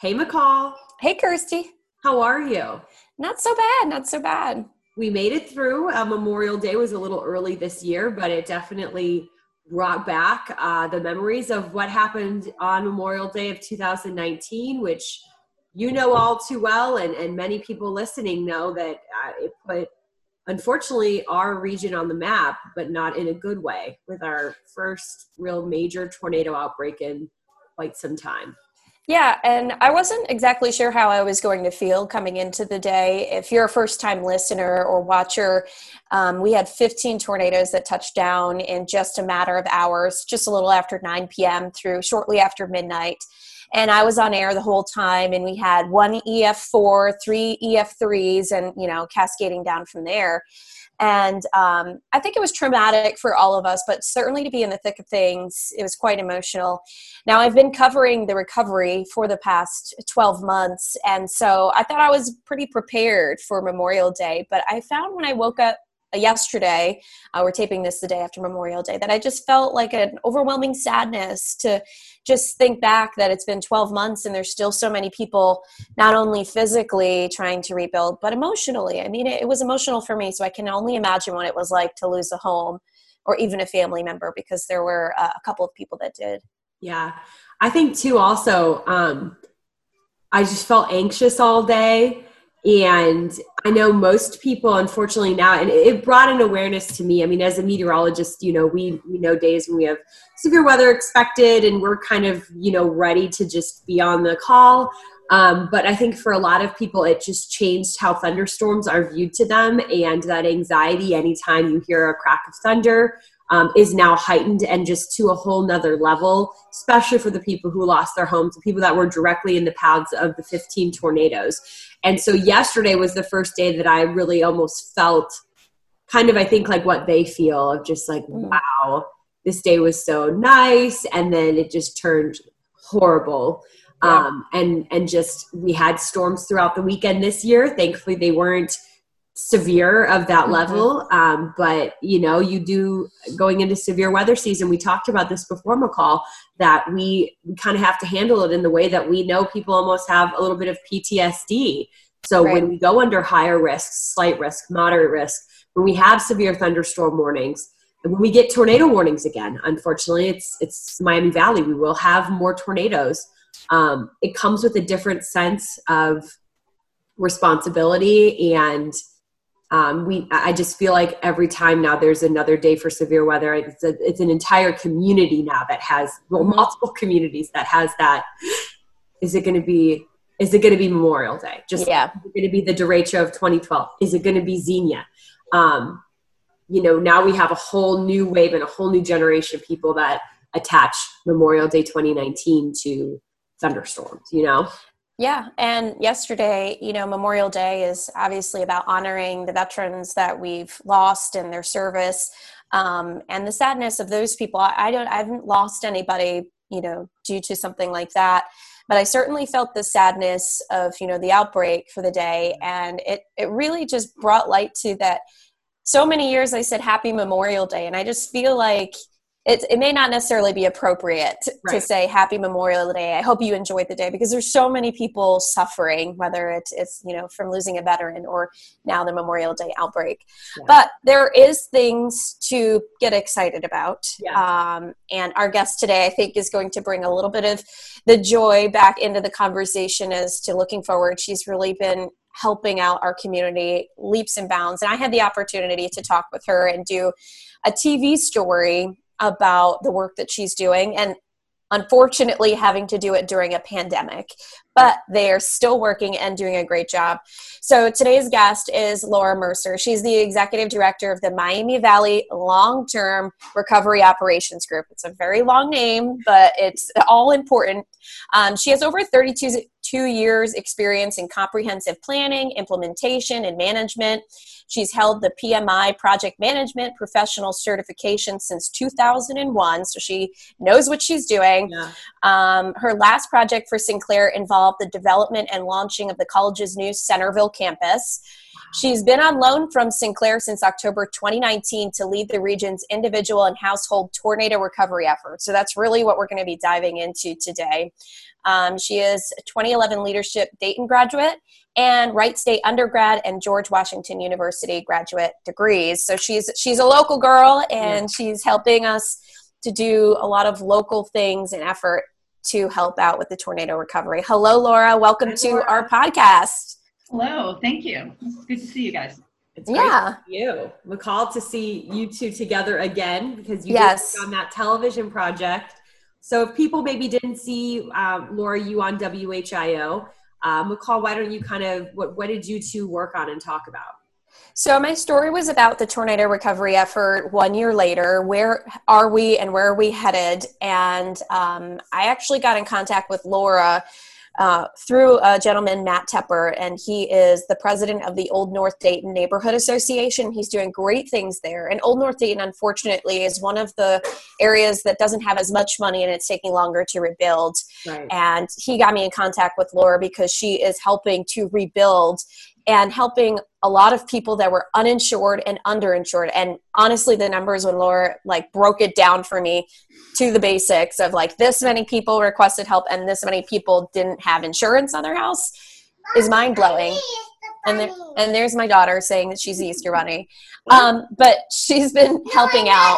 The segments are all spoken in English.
Hey, McCall. Hey, Kirsty. How are you? Not so bad. Not so bad. We made it through. Memorial Day was a little early this year, but it definitely brought back the memories of what happened on Memorial Day of 2019, which you know all too well, and many people listening know that it put, unfortunately, our region on the map, but not in a good way, with our first real major tornado outbreak in quite some time. Yeah, and I wasn't exactly sure how I was going to feel coming into the day. If you're a first-time listener or watcher, we had 15 tornadoes that touched down in just a matter of hours, just a little after 9 p.m. through shortly after midnight. And I was on air the whole time, and we had one EF4, three EF3s, and, cascading down from there. And I think it was traumatic for all of us, but certainly to be in the thick of things, it was quite emotional. Now, I've been covering the recovery for the past 12 months, and so I thought I was pretty prepared for Memorial Day, but I found when I woke up yesterday, we're taping this the day after Memorial Day, that I just felt like an overwhelming sadness to just think back that it's been 12 months and there's still so many people not only physically trying to rebuild, but emotionally. I mean, it was emotional for me, so I can only imagine what it was like to lose a home or even a family member, because there were a couple of people that did. Yeah. I think too, also, I just felt anxious all day. And I know most people, unfortunately now, and it brought an awareness to me. I mean, as a meteorologist, we know days when we have severe weather expected and we're kind of, ready to just be on the call. But I think for a lot of people, it just changed how thunderstorms are viewed to them, and that anxiety anytime you hear a crack of thunder is now heightened and just to a whole nother level, especially for the people who lost their homes, the people that were directly in the paths of the 15 tornadoes. And so yesterday was the first day that I really almost felt kind of, I think, like what they feel, of just like, wow, this day was so nice. And then it just turned horrible. Yeah. And just, we had storms throughout the weekend this year. Thankfully, they weren't severe of that level. But you do, going into severe weather season, we talked about this before, McCall, that we kind of have to handle it in the way that we know people almost have a little bit of PTSD. So Right. when we go under higher risk, slight risk, moderate risk, when we have severe thunderstorm warnings, and when we get tornado warnings again, unfortunately, it's Miami Valley, we will have more tornadoes. It comes with a different sense of responsibility, and I just feel like every time now there's another day for severe weather, it's an entire community now that has, multiple communities that has that. Is it going to be Memorial Day? Just, Yeah. is it going to be the derecho of 2012? Is it going to be Xenia? Now we have a whole new wave and a whole new generation of people that attach Memorial Day 2019 to thunderstorms, Yeah. And yesterday, Memorial Day is obviously about honoring the veterans that we've lost and their service, and the sadness of those people. I haven't lost anybody, due to something like that, but I certainly felt the sadness of, the outbreak for the day. And it really just brought light to that. So many years I said Happy Memorial Day, and I just feel like it may not necessarily be appropriate to say Happy Memorial Day. I hope you enjoyed the day, because there's so many people suffering, whether it's from losing a veteran or now the Memorial Day outbreak. Yeah. But there is things to get excited about. Yeah. And our guest today, I think, is going to bring a little bit of the joy back into the conversation as to looking forward. She's really been helping out our community leaps and bounds. And I had the opportunity to talk with her and do a TV story about the work that she's doing, and unfortunately having to do it during a pandemic, but they are still working and doing a great job. So today's guest is Laura Mercer. She's the executive director of the Miami Valley Long-Term Recovery Operations Group. It's a very long name, but it's all important. She has over 32 years experience in comprehensive planning, implementation, and management. She's held the PMI Project Management Professional Certification since 2001, so she knows what she's doing. Yeah. Her last project for Sinclair involved the development and launching of the college's new Centerville campus. She's been on loan from Sinclair since October 2019 to lead the region's individual and household tornado recovery efforts. So that's really what we're going to be diving into today. She is a 2011 Leadership Dayton graduate and Wright State undergrad and George Washington University graduate degrees. So she's a local girl, and she's helping us to do a lot of local things and effort to help out with the tornado recovery. Hello, Laura. Welcome to our podcast. Hello. Thank you. It's good to see you guys. It's great to see you. McCall, to see you two together again, because you did work on that television project. So if people maybe didn't see Laura, you on WHIO, McCall, why don't you what did you two work on and talk about? So my story was about the tornado recovery effort 1 year later. Where are we and where are we headed? And I actually got in contact with Laura through a gentleman, Matt Tepper, and he is the president of the Old North Dayton Neighborhood Association. He's doing great things there. And Old North Dayton, unfortunately, is one of the areas that doesn't have as much money, and it's taking longer to rebuild. Right. And he got me in contact with Laura because she is helping to rebuild and helping a lot of people that were uninsured and underinsured. And honestly, the numbers when Laura broke it down for me to the basics of this many people requested help and this many people didn't have insurance on their house is mind blowing. And there's my daughter saying that she's the Easter Bunny. But she's been helping out.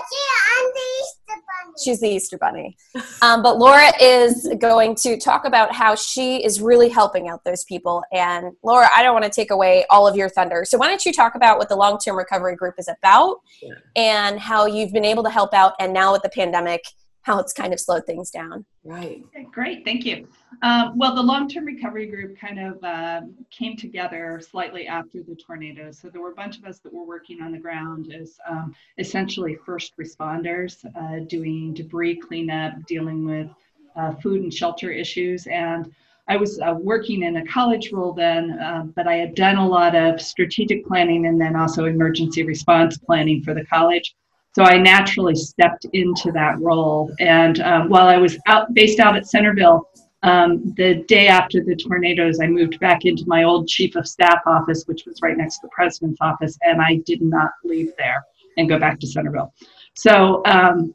She's the Easter Bunny. But Laura is going to talk about how she is really helping out those people. And Laura, I don't want to take away all of your thunder. So why don't you talk about what the Long-Term Recovery Group is about and how you've been able to help out, and now with the pandemic, how it's kind of slowed things down. Right. Okay, great. Thank you. Well, the Long-Term Recovery Group kind of came together slightly after the tornado. So there were a bunch of us that were working on the ground as essentially first responders, doing debris cleanup, dealing with food and shelter issues. And I was working in a college role then, but I had done a lot of strategic planning and then also emergency response planning for the college. So I naturally stepped into that role. And while I was based out at Centerville, the day after the tornadoes, I moved back into my old chief of staff office, which was right next to the president's office, and I did not leave there and go back to Centerville. So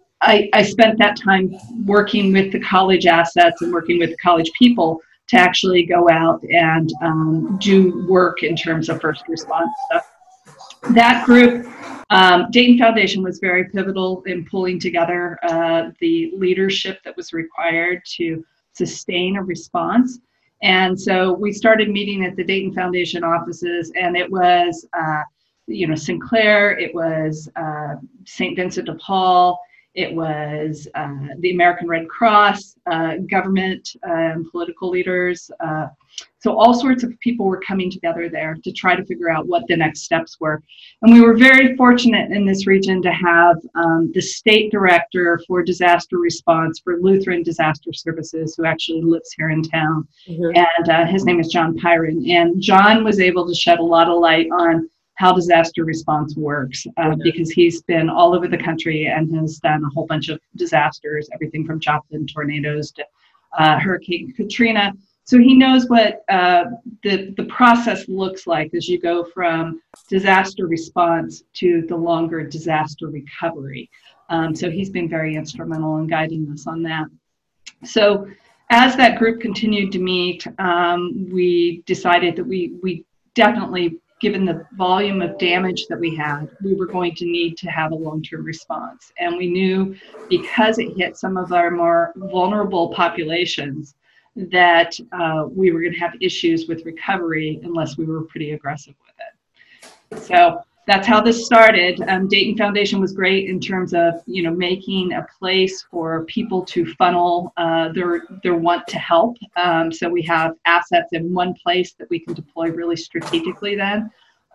I spent that time working with the college assets and working with the college people to actually go out and do work in terms of first response stuff. That group, Dayton Foundation, was very pivotal in pulling together the leadership that was required to sustain a response. And so we started meeting at the Dayton Foundation offices, and it was, Sinclair, it was St. Vincent de Paul, it was the American Red Cross, government, political leaders. So all sorts of people were coming together there to try to figure out what the next steps were. And we were very fortunate in this region to have the state director for disaster response for Lutheran Disaster Services, who actually lives here in town. Mm-hmm. And his name is John Pyron. And John was able to shed a lot of light on how disaster response works, because he's been all over the country and has done a whole bunch of disasters, everything from Joplin tornadoes to Hurricane Katrina. So he knows what the process looks like as you go from disaster response to the longer disaster recovery. So he's been very instrumental in guiding us on that. So as that group continued to meet, we decided that we definitely, given the volume of damage that we had, we were going to need to have a long-term response. And we knew, because it hit some of our more vulnerable populations, that we were going to have issues with recovery unless we were pretty aggressive with it. So that's how this started. Dayton Foundation was great in terms of, making a place for people to funnel their want to help. So we have assets in one place that we can deploy really strategically then.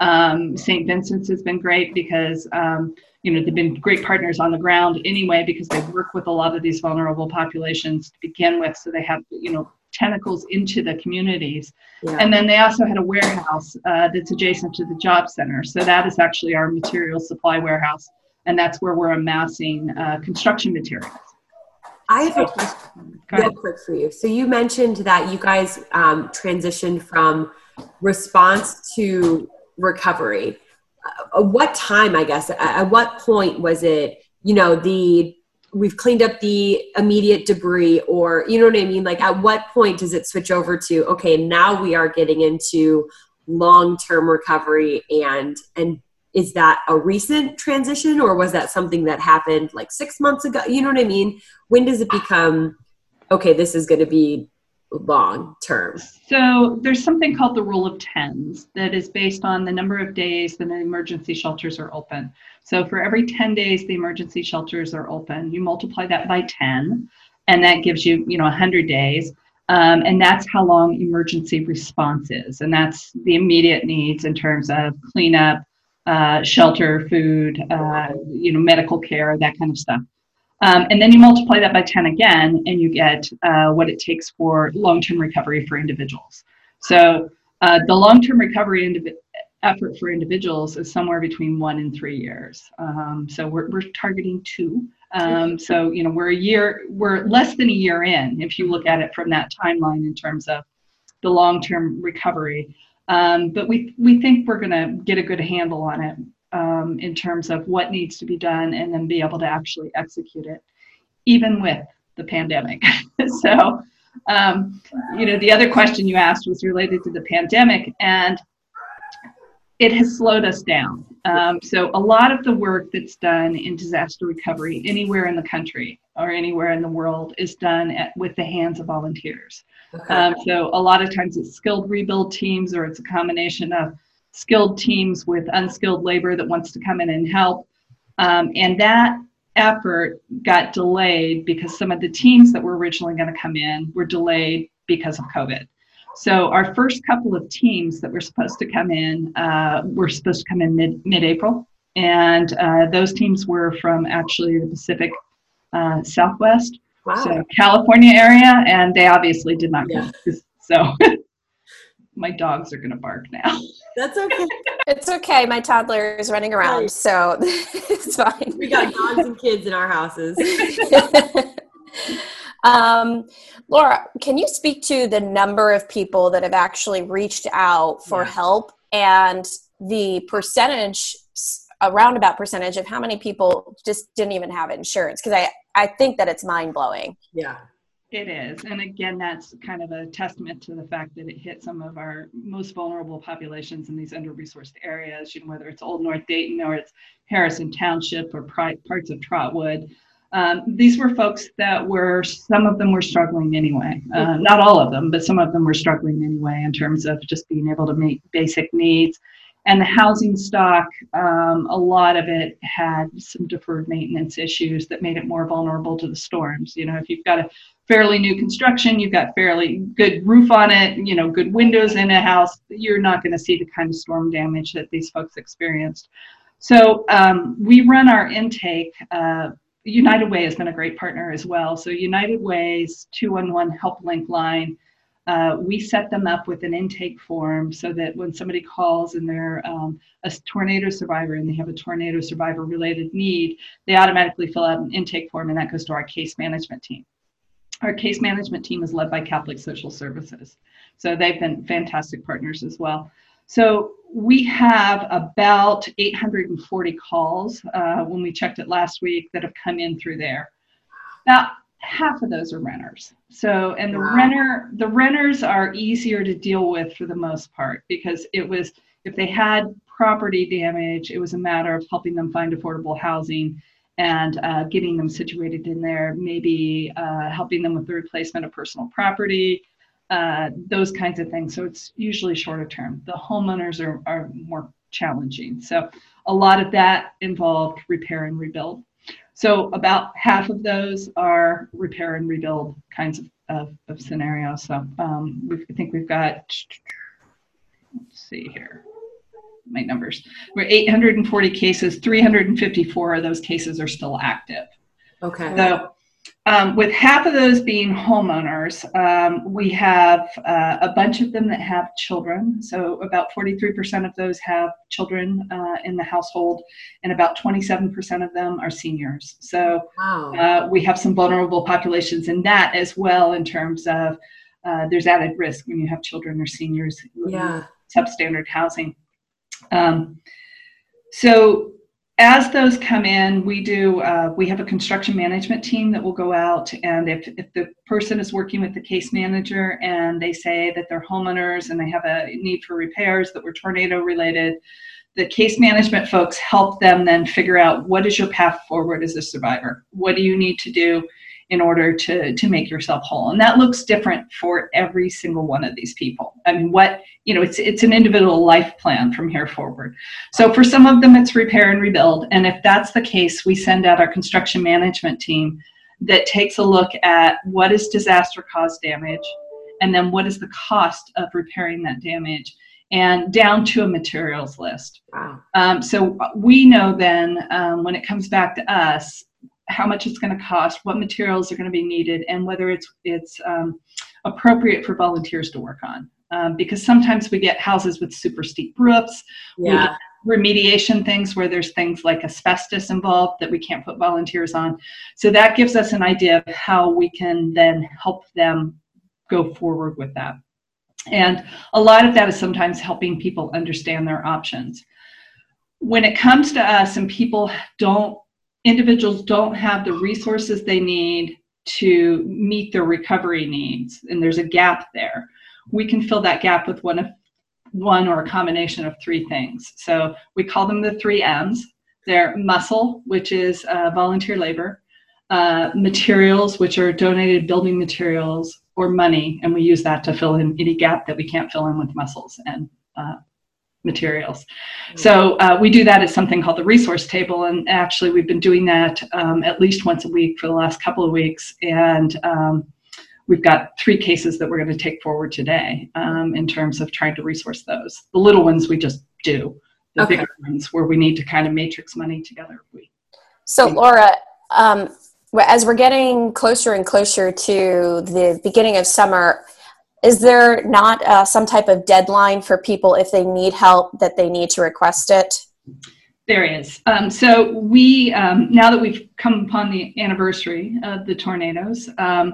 St. Vincent's has been great because, they've been great partners on the ground anyway, because they work with a lot of these vulnerable populations to begin with. So they have, tentacles into the communities. Yeah. And then they also had a warehouse that's adjacent to the job center. So that is actually our material supply warehouse. And that's where we're amassing construction materials. I have a question real quick for you. So you mentioned that you guys transitioned from response to recovery. What time, I guess, at what point was it, the we've cleaned up the immediate debris, or, you know what I mean? Like, at what point does it switch over to, okay, now we are getting into long-term recovery, and is that a recent transition, or was that something that happened like 6 months ago? You know what I mean? When does it become, okay, this is going to be long term? So there's something called the rule of tens that is based on the number of days that the emergency shelters are open. So for every 10 days the emergency shelters are open, you multiply that by 10, and that gives you, 100 days. And that's how long emergency response is. And that's the immediate needs in terms of cleanup, shelter, food, medical care, that kind of stuff. And then you multiply that by 10 again, and you get what it takes for long-term recovery for individuals. So the long-term recovery effort for individuals is somewhere between 1 and 3 years. So we're targeting 2. So, we're less than a year in, if you look at it from that timeline in terms of the long-term recovery. But we think we're going to get a good handle on it. In terms of what needs to be done, and then be able to actually execute it, even with the pandemic. So, the other question you asked was related to the pandemic, and it has slowed us down. So a lot of the work that's done in disaster recovery anywhere in the country or anywhere in the world is done with the hands of volunteers. Okay. So a lot of times it's skilled rebuild teams, or it's a combination of skilled teams with unskilled labor that wants to come in and help. And that effort got delayed because some of the teams that were originally going to come in were delayed because of COVID. So our first couple of teams that were supposed to come in mid-April. And those teams were from actually the Pacific Southwest, wow. So California area, and they obviously did not come. So my dogs are going to bark now. That's okay. It's okay. My toddler is running around, so it's fine. We got dogs and kids in our houses. Laura, can you speak to the number of people that have actually reached out for help, and the percentage, a roundabout percentage of how many people just didn't even have insurance? Because I think that it's mind-blowing. Yeah. It is. And again, that's kind of a testament to the fact that it hit some of our most vulnerable populations in these under-resourced areas, whether it's Old North Dayton or it's Harrison Township or parts of Trotwood. These were folks that some of them were struggling anyway. Not all of them, but some of them were struggling anyway in terms of just being able to meet basic needs. And the housing stock, a lot of it had some deferred maintenance issues that made it more vulnerable to the storms. If you've got a fairly new construction, you've got fairly good roof on it, good windows in a house, you're not going to see the kind of storm damage that these folks experienced. So we run our intake. United Way has been a great partner as well. So United Way's 211 Help Link line, we set them up with an intake form so that when somebody calls and they're a tornado survivor and they have a tornado survivor related need, they automatically fill out an intake form, and that goes to our case management team. Our case management team is led by Catholic Social Services. So they've been fantastic partners as well. So we have about 840 calls when we checked it last week that have come in through there. Now, half of those are renters. So, and the renters are easier to deal with for the most part, because if they had property damage, it was a matter of helping them find affordable housing and getting them situated in there, maybe helping them with the replacement of personal property, those kinds of things. So it's usually shorter term. The homeowners are more challenging. So a lot of that involved repair and rebuild. So about half of those are repair and rebuild kinds of scenarios. So I think we've got, let's see here, my numbers. We're 840 cases, 354 of those cases are still active. Okay. So with half of those being homeowners, we have a bunch of them that have children. So about 43% of those have children in the household, and about 27% of them are seniors. So wow. We have some vulnerable populations in that as well, in terms of there's added risk when you have children or seniors in substandard housing. So as those come in, we have a construction management team that will go out, and if the person is working with the case manager and they say that they're homeowners and they have a need for repairs that were tornado related, the case management folks help them then figure out, what is your path forward as a survivor? What do you need to do in order to make yourself whole? And that looks different for every single one of these people. I mean, it's an individual life plan from here forward. So for some of them, it's repair and rebuild. And if that's the case, we send out our construction management team that takes a look at what is disaster caused damage, and then what is the cost of repairing that damage, and down to a materials list. Wow. So we know then when it comes back to us, how much it's going to cost, what materials are going to be needed, and whether it's appropriate for volunteers to work on. Because sometimes we get houses with super steep roofs, we get remediation things where there's things like asbestos involved that we can't put volunteers on. So that gives us an idea of how we can then help them go forward with that. And a lot of that is sometimes helping people understand their options. When it comes to us and individuals don't have the resources they need to meet their recovery needs, and there's a gap there, we can fill that gap with one or a combination of three things. So we call them the 3 M's. They're muscle, which is volunteer labor, materials, which are donated building materials, or money, and we use that to fill in any gap that we can't fill in with muscles and materials. So we do that as something called the resource table, and actually we've been doing that at least once a week for the last couple of weeks, and we've got 3 cases that we're going to take forward today in terms of trying to resource those. The little ones we just do. The bigger ones where we need to kind of matrix money together. So Laura, as we're getting closer and closer to the beginning of summer, is there not some type of deadline for people if they need help that they need to request it? There is. So we, now that we've come upon the anniversary of the tornadoes,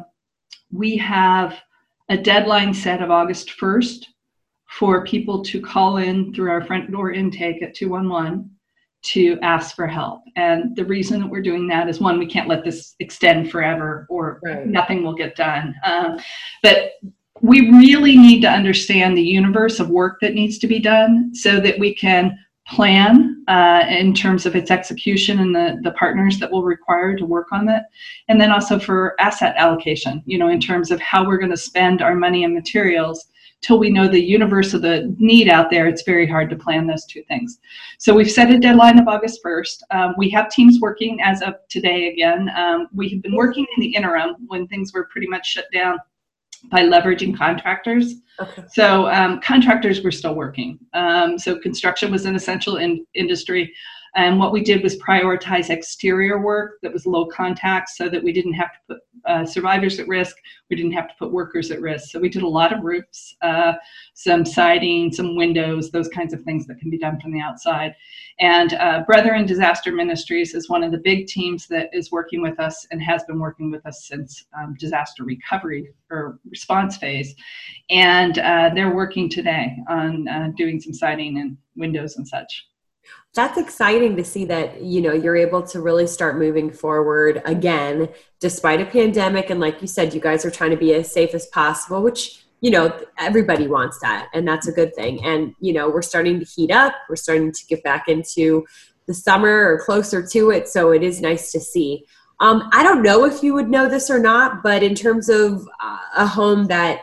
we have a deadline set of August 1st for people to call in through our front door intake at 211 to ask for help. And the reason that we're doing that is, one, we can't let this extend forever or nothing will get done. But we really need to understand the universe of work that needs to be done so that we can plan in terms of its execution and the partners that will require to work on it. And then also for asset allocation, in terms of how we're going to spend our money and materials. Till we know the universe of the need out there, it's very hard to plan those 2 things. So we've set a deadline of August 1st. We have teams working as of today again. We have been working in the interim when things were pretty much shut down by leveraging contractors. Okay. So contractors were still working. So construction was an essential industry. And what we did was prioritize exterior work that was low contact so that we didn't have to put survivors at risk. We didn't have to put workers at risk. So we did a lot of roofs, some siding, some windows, those kinds of things that can be done from the outside. And Brethren Disaster Ministries is one of the big teams that is working with us and has been working with us since disaster recovery or response phase. And they're working today on doing some siding and windows and such. That's exciting to see that, you're able to really start moving forward again, despite a pandemic. And like you said, you guys are trying to be as safe as possible, which, everybody wants that. And that's a good thing. And, we're starting to heat up. We're starting to get back into the summer or closer to it. So it is nice to see. I don't know if you would know this or not, but in terms of a home that,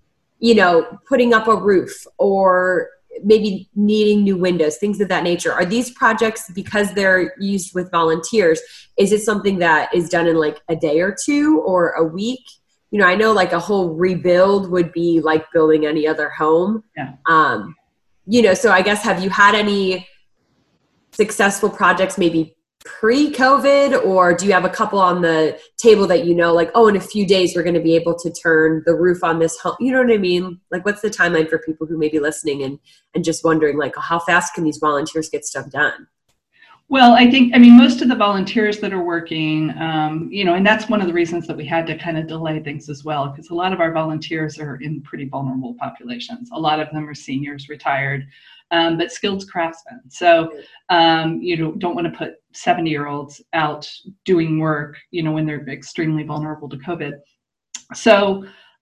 putting up a roof or maybe needing new windows, things of that nature, are these projects, because they're used with volunteers, is it something that is done in like a day or 2 or a week? I know like a whole rebuild would be like building any other home. Yeah. So I guess, have you had any successful projects maybe pre-COVID, or do you have a couple on the table that in a few days we're going to be able to turn the roof on this home? You know what I mean? Like, what's the timeline for people who may be listening and just wondering, like, how fast can these volunteers get stuff done? Well, I mean, most of the volunteers that are working, and that's one of the reasons that we had to kind of delay things as well, because a lot of our volunteers are in pretty vulnerable populations. A lot of them are seniors, retired, but skilled craftsmen. So, don't want to put 70-year-olds out doing work, when they're extremely vulnerable to COVID. So,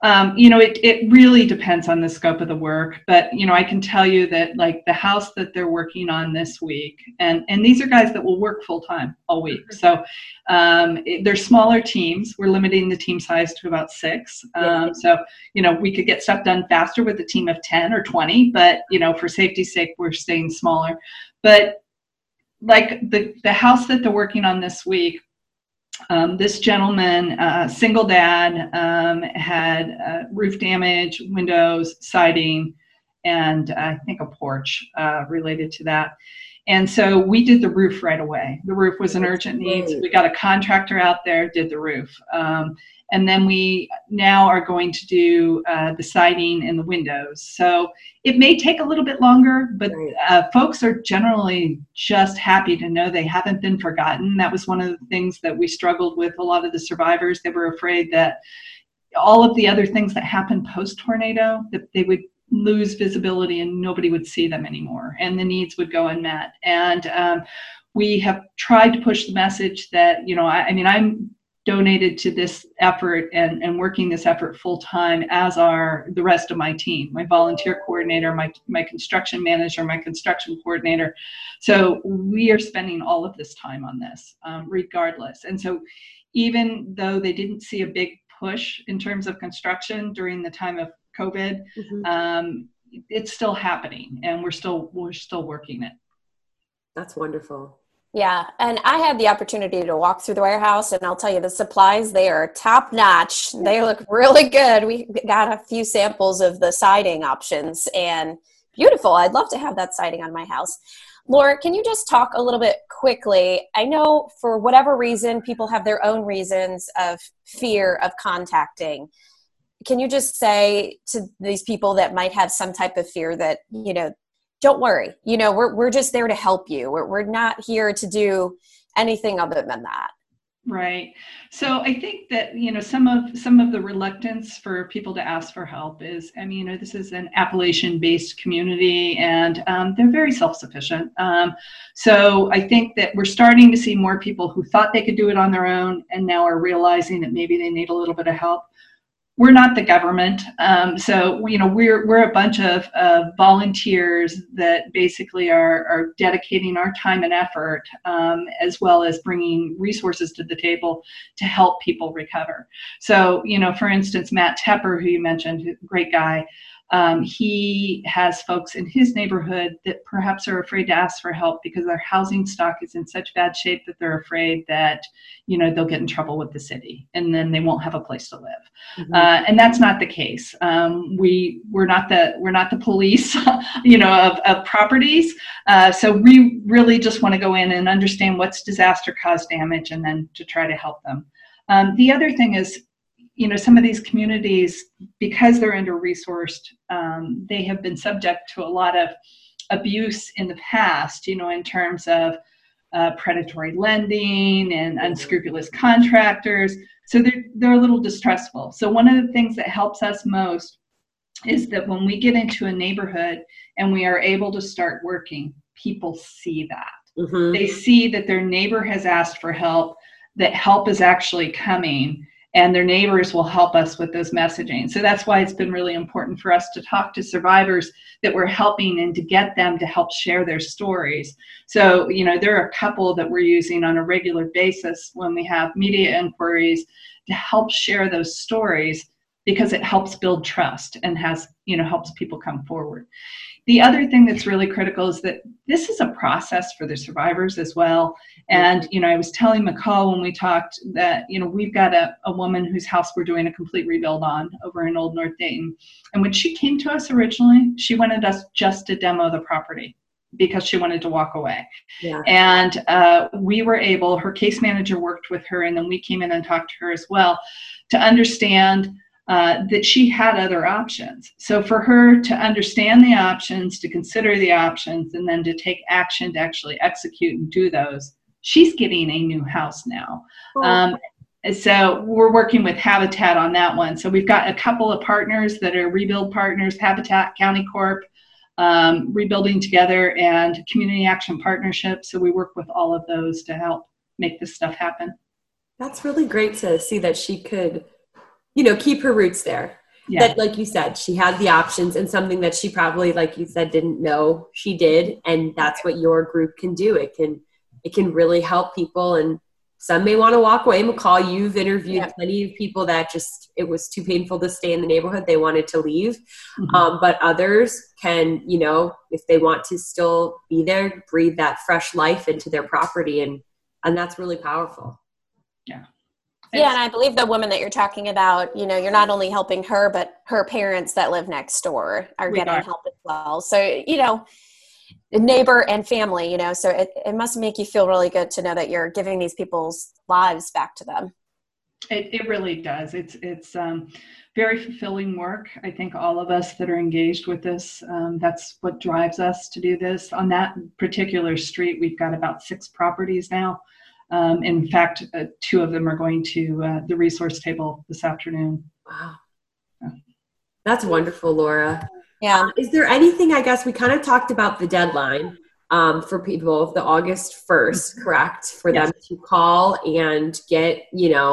it really depends on the scope of the work, but, I can tell you that like the house that they're working on this week, and these are guys that will work full time all week. So they're smaller teams. We're limiting the team size to about 6. So, we could get stuff done faster with a team of 10 or 20, but, for safety's sake, we're staying smaller. But like the house that they're working on this week, this gentleman, single dad, had roof damage, windows, siding, and I think a porch related to that. And so we did the roof right away. The roof was an urgent need. So we got a contractor out there, did the roof. And then we now are going to do the siding and the windows. So it may take a little bit longer, but folks are generally just happy to know they haven't been forgotten. That was one of the things that we struggled with. A lot of the survivors, they were afraid that all of the other things that happened post-tornado, that they would lose visibility and nobody would see them anymore, and the needs would go unmet. And we have tried to push the message that, I'm donated to this effort and working this effort full time, as are the rest of my team, my volunteer coordinator, my construction manager, my construction coordinator. So we are spending all of this time on this regardless. And so even though they didn't see a big push in terms of construction during the time of COVID, it's still happening, and we're still working it. That's wonderful. Yeah. And I had the opportunity to walk through the warehouse, and I'll tell you, the supplies, they are top notch. They look really good. We got a few samples of the siding options, and beautiful. I'd love to have that siding on my house. Laura, can you just talk a little bit quickly? I know for whatever reason, people have their own reasons of fear of contacting. Can you just say to these people that might have some type of fear that, don't worry, we're just there to help you. We're not here to do anything other than that. Right. So I think that, some of the reluctance for people to ask for help is, this is an Appalachian-based community, and they're very self-sufficient. So I think that we're starting to see more people who thought they could do it on their own and now are realizing that maybe they need a little bit of help. We're not the government. So, we're a bunch of volunteers that basically are dedicating our time and effort, as well as bringing resources to the table to help people recover. So, for instance, Matt Tepper, who you mentioned, great guy, he has folks in his neighborhood that perhaps are afraid to ask for help because their housing stock is in such bad shape that they're afraid that, they'll get in trouble with the city and then they won't have a place to live. And that's not the case. We're not the police, of properties. So we really just want to go in and understand what's disaster caused damage and then to try to help them. The other thing is, some of these communities, because they're under-resourced, they have been subject to a lot of abuse in the past, in terms of predatory lending and unscrupulous contractors. So they're a little distrustful. So one of the things that helps us most is that when we get into a neighborhood and we are able to start working, people see that. They see that their neighbor has asked for help, that help is actually coming, and their neighbors will help us with those messaging. So that's why it's been really important for us to talk to survivors that we're helping and to get them to help share their stories. So, there are a couple that we're using on a regular basis when we have media inquiries to help share those stories, because it helps build trust and helps people come forward. The other thing that's really critical is that this is a process for the survivors as well. And, I was telling McCall when we talked that, we've got a woman whose house we're doing a complete rebuild on over in Old North Dayton. And when she came to us originally, she wanted us just to demo the property because she wanted to walk away. Yeah. And we were able, her case manager worked with her, and then we came in and talked to her as well to understand that she had other options. So for her to understand the options, to consider the options, and then to take action to actually execute and do those, she's getting a new house now. So we're working with Habitat on that one. So we've got a couple of partners that are Rebuild partners, Habitat, County Corp, Rebuilding Together, and Community Action Partnership. So we work with all of those to help make this stuff happen. That's really great to see that she could, keep her roots there. Yeah. That, like you said, she had the options, and something that she probably, like you said, didn't know she did. And that's what your group can do. It can really help people. And some may want to walk away. McCall, you've interviewed plenty of people that just, it was too painful to stay in the neighborhood. They wanted to leave. But others can, if they want to still be there, breathe that fresh life into their property. And that's really powerful. Yeah. Yeah, and I believe the woman that you're talking about, you're not only helping her, but her parents that live next door are getting help as well. So, neighbor and family, so it must make you feel really good to know that you're giving these people's lives back to them. It really does. It's very fulfilling work. I think all of us that are engaged with this, that's what drives us to do this. On that particular street, we've got about 6 properties now. In fact, 2 of them are going to the resource table this afternoon. Wow. That's wonderful, Laura. Yeah. Is there anything, I guess we kind of talked about the deadline for people, the August 1st, correct? For them to call and get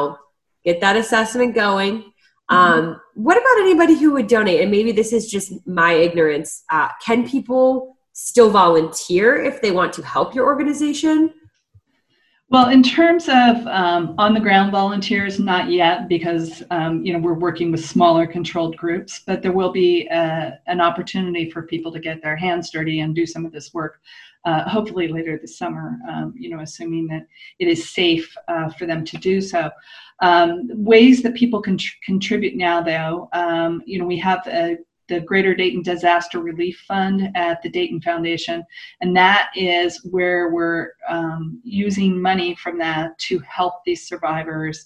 that assessment going. What about anybody who would donate? And maybe this is just my ignorance. Can people still volunteer if they want to help your organization? Well, in terms of on-the-ground volunteers, not yet, because we're working with smaller controlled groups, but there will be an opportunity for people to get their hands dirty and do some of this work, hopefully later this summer, assuming that it is safe for them to do so. Ways that people can contribute now, though, we have the Greater Dayton Disaster Relief Fund at the Dayton Foundation, and that is where we're using money from that to help these survivors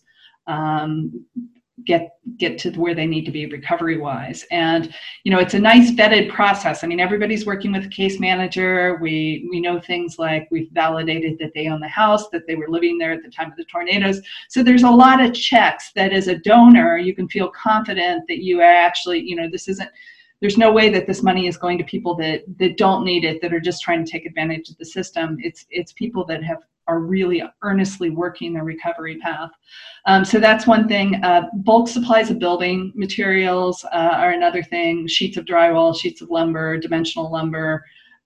get to where they need to be recovery-wise. And it's a nice vetted process. I mean, everybody's working with a case manager. We know things like we've validated that they own the house, that they were living there at the time of the tornadoes. So there's a lot of checks that as a donor you can feel confident that you actually, there's no way that this money is going to people that don't need it, that are just trying to take advantage of the system. It's people that are really earnestly working their recovery path. So that's one thing. Bulk supplies of building materials are another thing. Sheets of drywall, sheets of lumber, dimensional lumber,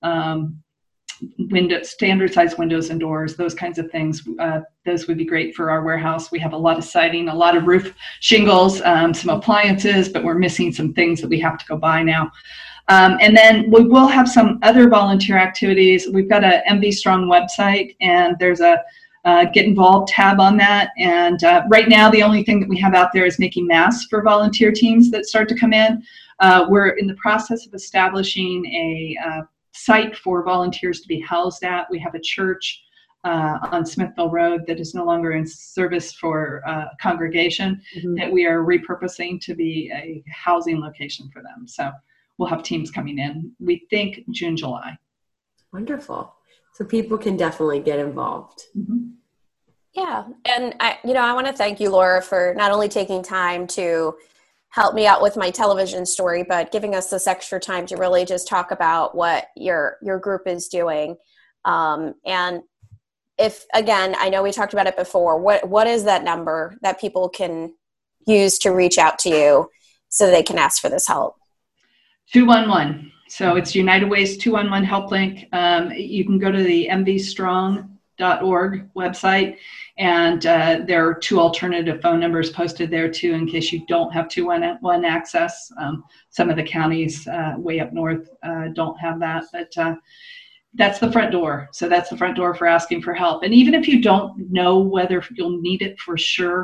standard size windows and doors, those kinds of things. Those would be great for our warehouse. We have a lot of siding, a lot of roof shingles, some appliances, but we're missing some things that we have to go buy now. And then we will have some other volunteer activities. We've got a MV Strong website, and there's a Get Involved tab on that. And right now, the only thing that we have out there is making masks for volunteer teams that start to come in. We're in the process of establishing a site for volunteers to be housed at. We have a church on Smithville Road that is no longer in service for congregation that we are repurposing to be a housing location for them. So we'll have teams coming in, we think June, July. Wonderful. So people can definitely get involved. Yeah. And I want to thank you, Laura, for not only taking time to help me out with my television story, but giving us this extra time to really just talk about what your group is doing. And if, again, I know we talked about it before, what is that number that people can use to reach out to you so they can ask for this help? 211. So it's United Way's 211 help link. You can go to the mvstrong.org website, and there are 2 alternative phone numbers posted there too, in case you don't have 211 access. Some of the counties way up north don't have that, but that's the front door. So that's the front door for asking for help. And even if you don't know whether you'll need it for sure,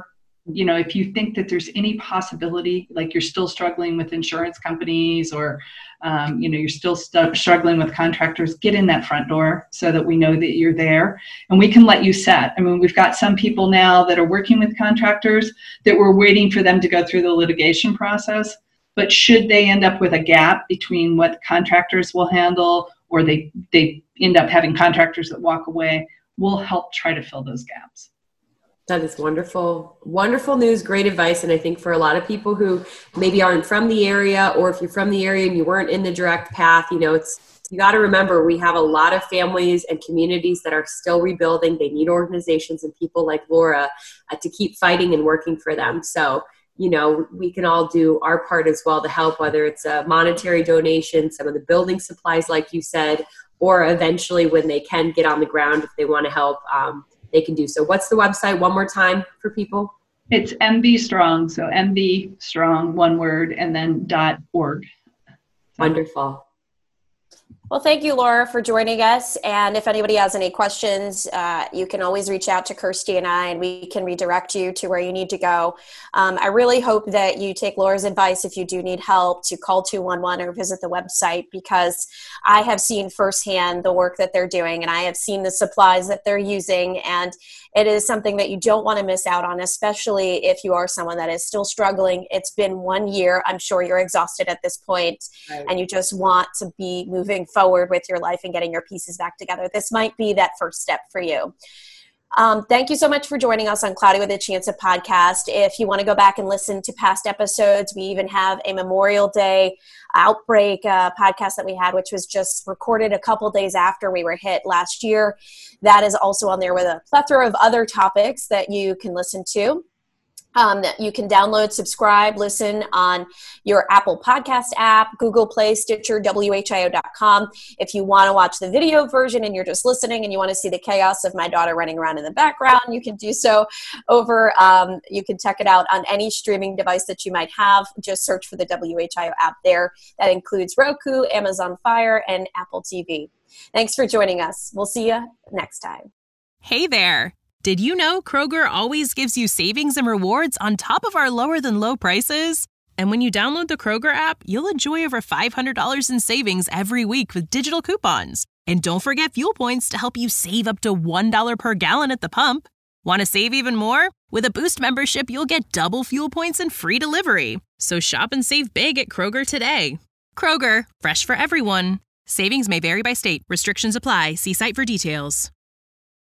if you think that there's any possibility, like you're still struggling with insurance companies or, you're still struggling with contractors, get in that front door so that we know that you're there and we can let you set. I mean, we've got some people now that are working with contractors that we're waiting for them to go through the litigation process. But should they end up with a gap between what contractors will handle, or they end up having contractors that walk away, we'll help try to fill those gaps. That is wonderful. Wonderful news, great advice. And I think for a lot of people who maybe aren't from the area, or if you're from the area and you weren't in the direct path, you got to remember we have a lot of families and communities that are still rebuilding. They need organizations and people like Laura to keep fighting and working for them. So, we can all do our part as well to help, whether it's a monetary donation, some of the building supplies, like you said, or eventually when they can get on the ground, if they want to help, they can do so. What's the website one more time for people? It's MV Strong. So MV Strong, one word, and then .org. Wonderful. Well, thank you, Laura, for joining us. And if anybody has any questions, you can always reach out to Kirsty and I, and we can redirect you to where you need to go. I really hope that you take Laura's advice if you do need help to call 211 or visit the website, because I have seen firsthand the work that they're doing, and I have seen the supplies that they're using, and it is something that you don't want to miss out on, especially if you are someone that is still struggling. It's been 1 year. I'm sure you're exhausted at this point, right, and you just want to be moving forward with your life and getting your pieces back together. This might be that first step for you. Thank you so much for joining us on Cloudy with a Chance of podcast. If you want to go back and listen to past episodes, we even have a Memorial Day outbreak podcast that we had, which was just recorded a couple days after we were hit last year. That is also on there with a plethora of other topics that you can listen to. You can download, subscribe, listen on your Apple Podcast app, Google Play, Stitcher, WHIO.com. If you want to watch the video version and you're just listening and you want to see the chaos of my daughter running around in the background, you can do so over, you can check it out on any streaming device that you might have. Just search for the WHIO app there. That includes Roku, Amazon Fire, and Apple TV. Thanks for joining us. We'll see you next time. Hey there. Did you know Kroger always gives you savings and rewards on top of our lower than low prices? And when you download the Kroger app, you'll enjoy over $500 in savings every week with digital coupons. And don't forget fuel points to help you save up to $1 per gallon at the pump. Want to save even more? With a Boost membership, you'll get double fuel points and free delivery. So shop and save big at Kroger today. Kroger, fresh for everyone. Savings may vary by state. Restrictions apply. See site for details.